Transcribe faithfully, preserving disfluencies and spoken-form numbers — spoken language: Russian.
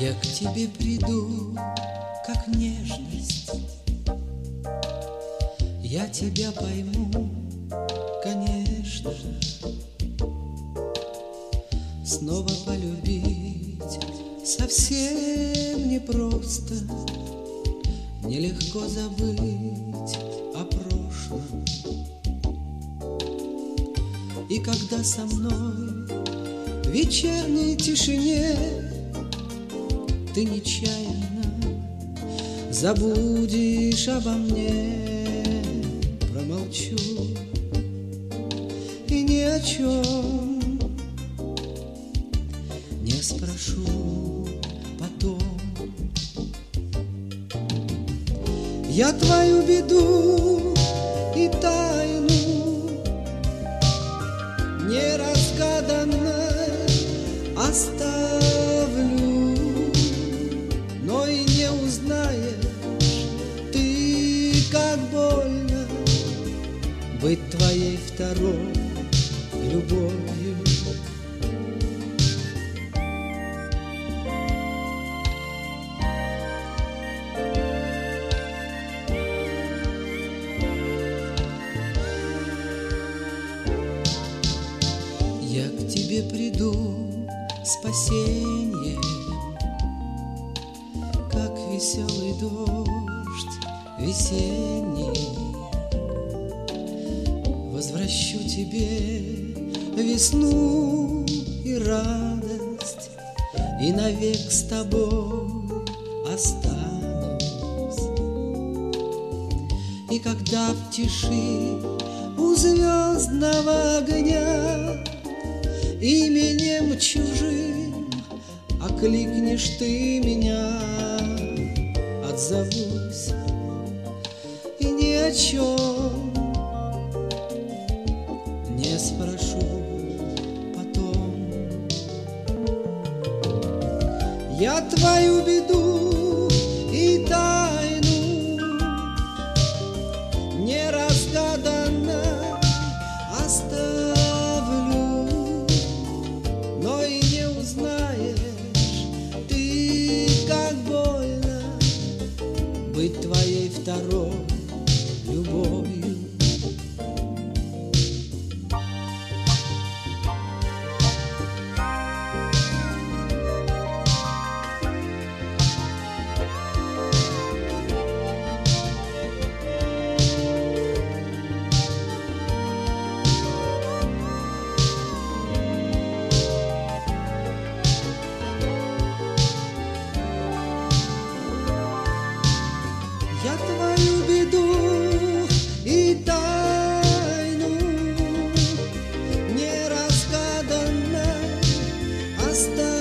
Я к тебе приду, как нежность. Я тебя пойму, конечно. Снова полюбить совсем непросто. Нелегко забыть о прошлом. И когда со мной в вечерней тишине ты нечаянно забудешь обо мне, промолчу и ни о чем не спрошу потом. Я твою беду и тайну неразгаданно оставлю, но и не узнаешь ты, как больно быть твоей второй любовью. Я к тебе приду спасеньем, как веселый дождь весенний. Возвращу тебе весну и радость, и навек с тобой останусь. И когда в тиши у звездного огня именем чужим окликнешь ты меня, отзовусь и ни о чем не спрошу потом. Я твою беду и тайну неразгаданно оставлю, но и не узнаешь ты, как больно быть твоей второй любовью. Я твою беду и тайну неразгаданно оставлю,